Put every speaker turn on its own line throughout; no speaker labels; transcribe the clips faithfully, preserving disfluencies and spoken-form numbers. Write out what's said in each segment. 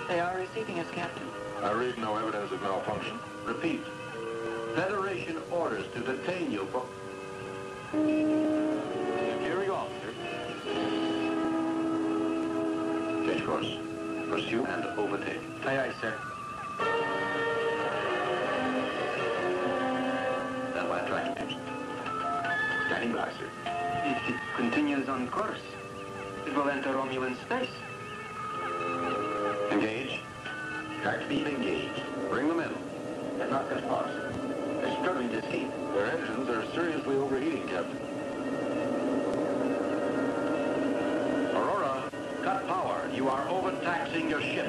They are receiving us, Captain.
I read no evidence of malfunction.
Repeat. Federation orders to detain you for...
Carry on, sir.
Change course. Pursue and overtake.
Aye, aye, sir.
Stand by tracking beams. Standing by, sir.
If it continues on course, it will enter Romulan space.
Engage. Track beam engaged. Bring them in. They're not going to pass. They're struggling to escape.
Their engines are seriously overheating, Captain.
Aurora, cut power. You are overtaxing your ship.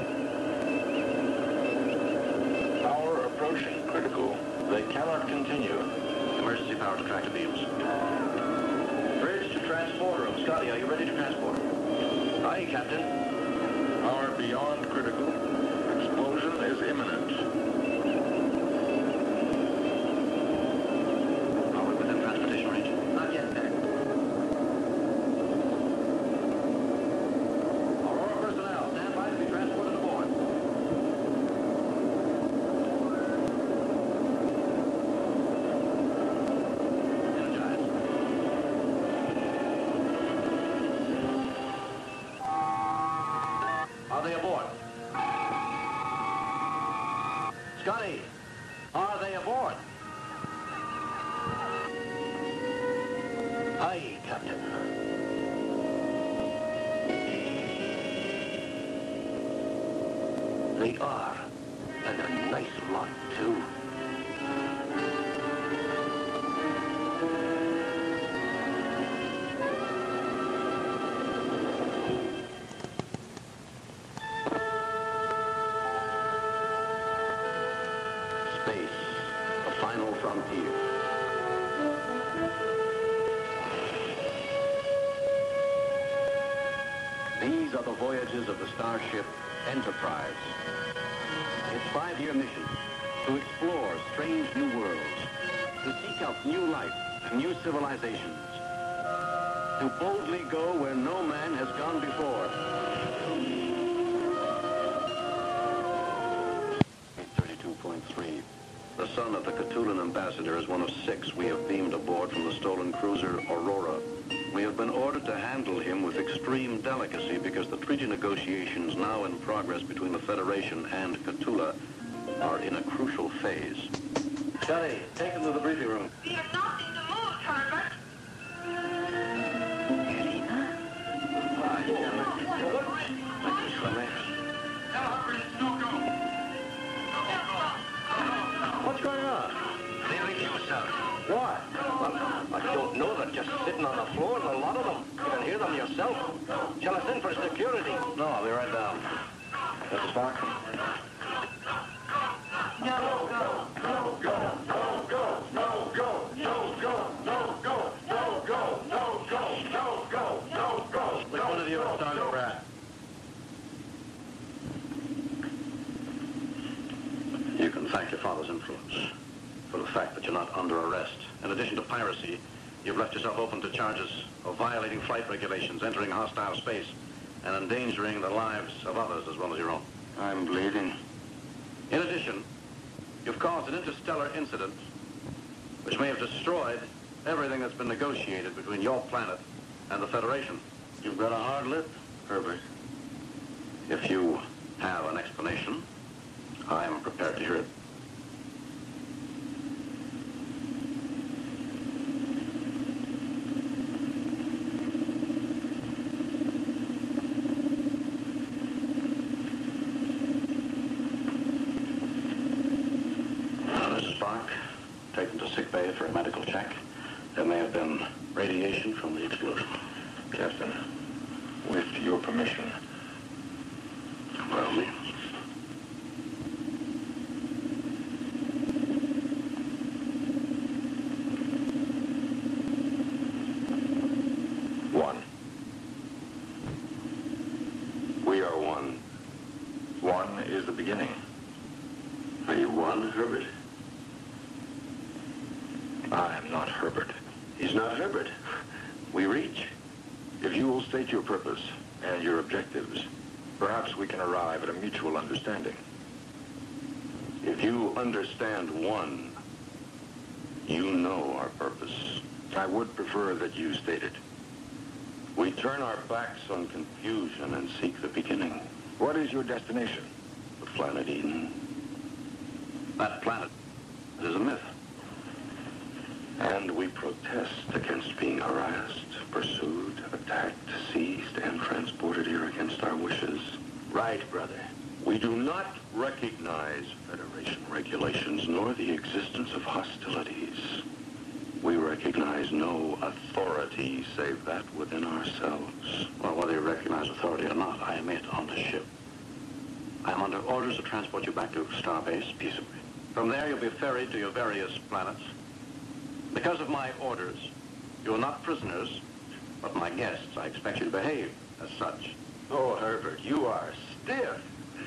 Power approaching critical. They cannot continue.
Emergency power to tractor beams. Bridge to transport room. Scotty, are you ready to transport? Aye, Captain.
Power beyond critical. Explosion is imminent.
Are we within transportation range?
Not yet, sir.
Aurora personnel, stand by to be transported aboard. Energize. Are they aboard? Scotty, are they aboard? Aye, Captain. They are, and a nice lot, too. Space, the final frontier. These are the voyages of the starship Enterprise. Its five-year mission, to explore strange new worlds, to seek out new life and new civilizations, to boldly go where no man has gone before. thirty-two point three. The son of the Catulan ambassador is one of six we have beamed aboard from the stolen cruiser Aurora. We have been ordered to handle him with extreme delicacy because the treaty negotiations now in progress between the Federation and Cthulhu are in a crucial phase. Scotty, take him to the briefing room.
We are not in the mood, Herbert.
What's going on? Leaving you, sir. What? Well, I don't know. They're just sitting on the floor, and a lot of them. You can hear them yourself. Shall I send for security? No, I'll be right down. Mister Spock?
No, go, no, go, no, go, no, go, no, go, no, go, no, go, no, go, no, go, no, go.
Which one of you is Sergeant Pratt? You can thank your father's influence for the fact that you're not under arrest. In addition to piracy, you've left yourself open to charges of violating flight regulations, entering hostile space, and endangering the lives of others as well as your own.
I'm bleeding.
In addition, you've caused an interstellar incident which may have destroyed everything that's been negotiated between your planet and the Federation. You've got a hard lip, Herbert. If you have an explanation, I'm prepared to hear it. Taken to sick bay for a medical check. There may have been radiation from the explosion.
Captain, with your permission.
Well, me.
One. We are one. One is the beginning.
Are you one, Herbert?
I am not Herbert.
He's not Herbert. We reach.
If you will state your purpose and your objectives,
Perhaps we can arrive at a mutual understanding.
If you understand one, you know our purpose.
I would prefer that you state it.
We turn our backs on confusion and seek the beginning.
What is your destination?
The planet Eden. That planet is a myth. And we protest against being harassed, pursued, attacked, seized, and transported here against our wishes.
Right, brother.
We do not recognize Federation regulations nor the existence of hostilities. We recognize no authority save that within ourselves. Well, whether you recognize authority or not, I am it on the ship. I am under orders to transport you back to Starbase peaceably. From there, you'll be ferried to your various planets. Because of my orders, you are not prisoners, but my guests. I expect you to behave as such.
Oh, Herbert, you are stiff.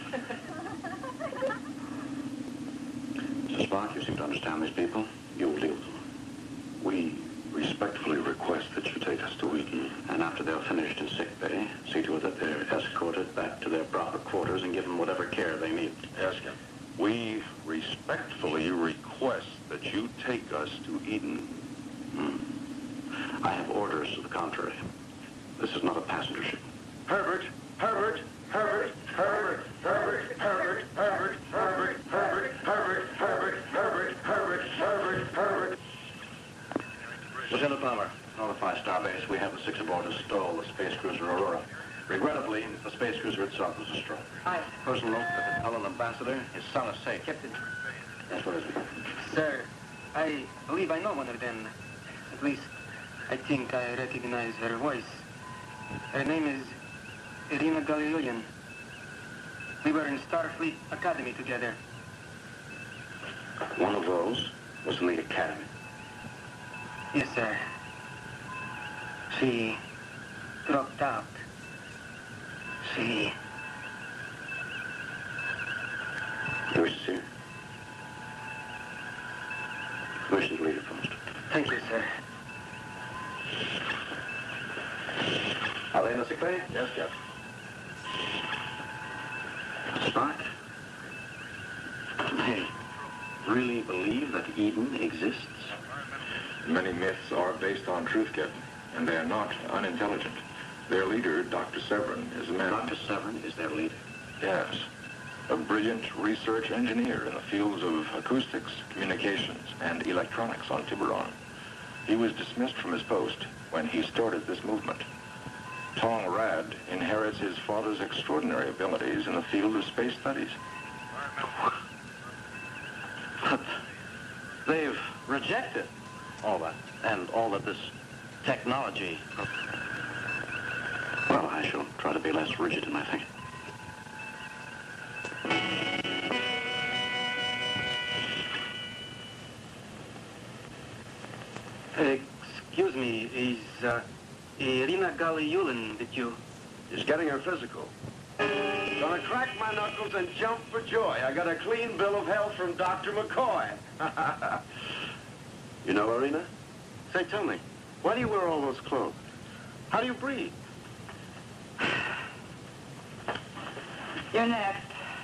Mister Spock, you seem to understand these people. You will deal with them. We respectfully request that you take us to Eden, and after they're finished in sickbay, see to it that they're escorted back to their proper quarters and given whatever care they need.
Ask him.
We respectfully request that you take us to Eden. Hmm. I have orders to the contrary. This is not a passenger ship.
Herbert, Herbert, Herbert, Herbert, Herbert, Herbert, Herbert, Herbert, Herbert, Herbert, Herbert, Herbert, Herbert, Herbert, Herbert.
Lieutenant Palmer, notify Starbase we have the six aboard to stole the space cruiser Aurora. Regrettably, the space cruiser itself was destroyed.
Aye.
Personal note that the Cullen ambassador is son of safe.
Captain.
That's what it is.
Sir, I believe I know one of them. At least, I think I recognize her voice. Her name is Irina Galilean. We were in Starfleet Academy together.
One of those was in the academy.
Yes, sir. She dropped out. She...
You wish to see her? Permission to leave it first.
Thank you, sir.
Are they in the sick bay?
Yes, Captain.
Spock? Hey, really believe that Eden exists?
Many myths are based on truth, Captain, and they are not unintelligent. Their leader, Doctor Severin, is a man...
Doctor Severin is their leader.
Yes. A brilliant research engineer in the fields of acoustics, communications, and electronics on Tiburon. He was dismissed from his post when he started this movement. Tong Rad inherits his father's extraordinary abilities in the field of space studies.
But they've rejected all that, and all that this technology... Well, I shall try to be less rigid in my thinking.
Excuse me, is uh, Irina Galilean with you?
She's getting her physical. Gonna crack my knuckles and jump for joy. I got a clean bill of health from Doctor McCoy.
You know, Irina? Say, tell me, why do you wear all those clothes? How do you breathe?
You're next.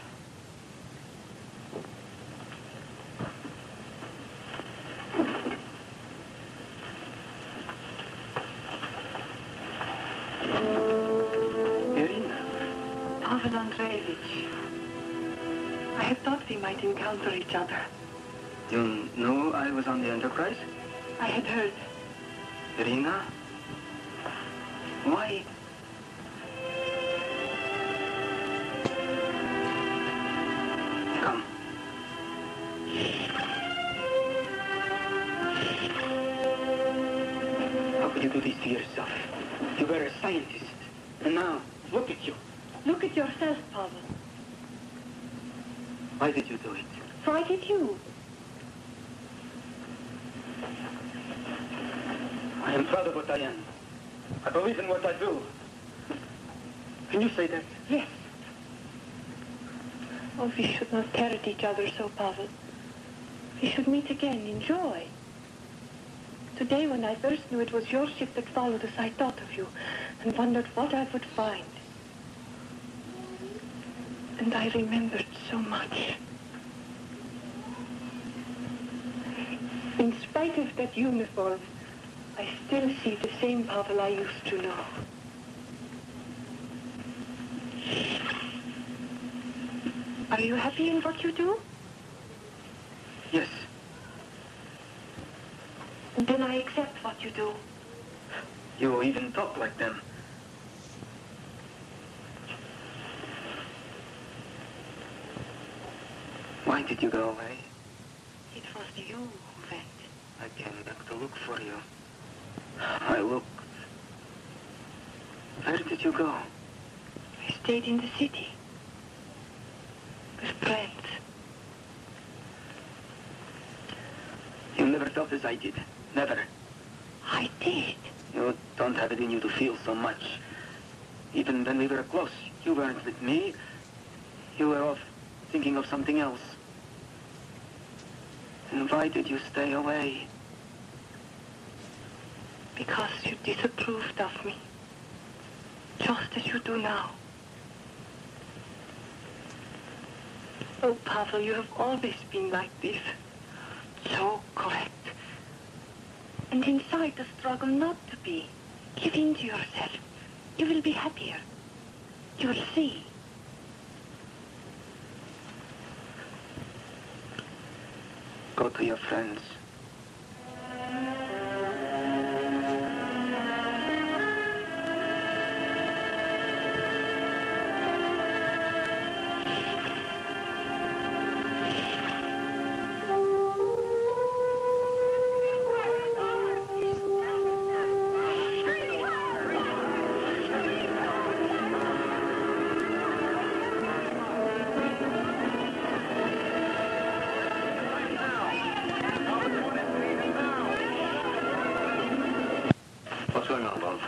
Irina?
Pavel Andreevich, I had thought we might encounter each other.
You knew I was on the Enterprise?
I had heard.
Irina? Why? Come. How could you do this to yourself? You were a scientist. And now, look at you.
Look at yourself, Pavel.
Why did you do it?
Why did you?
I am proud of what I am. I believe in what I do. Can you say that?
Yes. Oh, we should not tear at each other so, Pavel. We should meet again in joy. Today, when I first knew it was your ship that followed us, I thought of you and wondered what I would find. And I remembered so much. In spite of that uniform, I still see the same Pavel I used to know. Are you happy in what you do?
Yes.
Then I accept what you do.
You even talk like them. Why did you go away?
It was you who went.
I came back to look for you. I looked. Where did you go?
I stayed in the city. With friends.
You never felt as I did. Never.
I did.
You don't have it in you to feel so much. Even when we were close, you weren't with me. You were off thinking of something else. And why did you stay away?
Because you disapproved of me. Just as you do now. Oh, Pavel, you have always been like this. So correct. And inside the struggle not to be. Give in to yourself. You will be happier. You will see.
Go to your friends.
What's going on, Lone?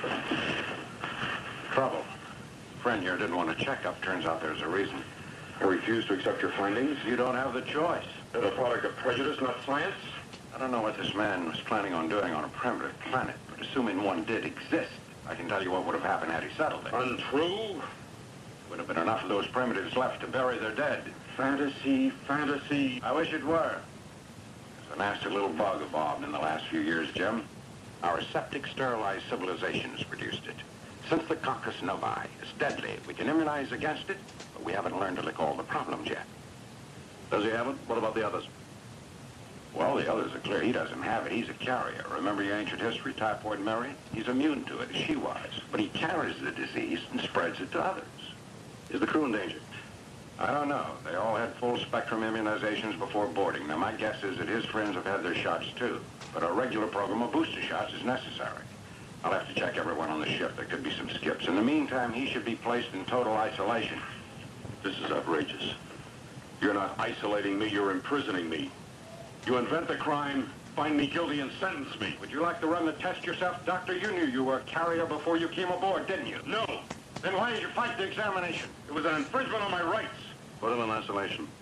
Trouble. Friend here didn't want a checkup. Turns out there's a reason.
I refuse to accept your findings.
You don't have the choice.
They're the product of prejudice, not science.
I don't know what this man was planning on doing on a primitive planet, but assuming one did exist, I can tell you what would have happened had he settled it.
Untrue.
Would have been enough of those primitives left to bury their dead.
Fantasy, fantasy.
I wish it were. There's a nasty little bug evolved in the last few years, Jim. Our aseptic, sterilized civilization has produced it. Since the coccus novi is deadly, we can immunize against it, but we haven't learned to lick all the problems yet.
Does he have it? What about the others?
Well, the others are clear. He doesn't have it. He's a carrier. Remember your ancient history, typhoid Mary? He's immune to it, as she was. But he carries the disease and spreads it to others.
Is the crew in danger?
I don't know. They all had full-spectrum immunizations before boarding. Now, my guess is that his friends have had their shots, too. But a regular program of booster shots is necessary. I'll have to check everyone on the ship. There could be some skips. In the meantime, he should be placed in total isolation.
This is outrageous. You're not isolating me, you're imprisoning me. You invent the crime, find me guilty, and sentence me.
Would you like to run the test yourself, Doctor? You knew you were a carrier before you came aboard, didn't you?
No!
Then why did you fight the examination?
It was an infringement on my rights.
Put him in isolation.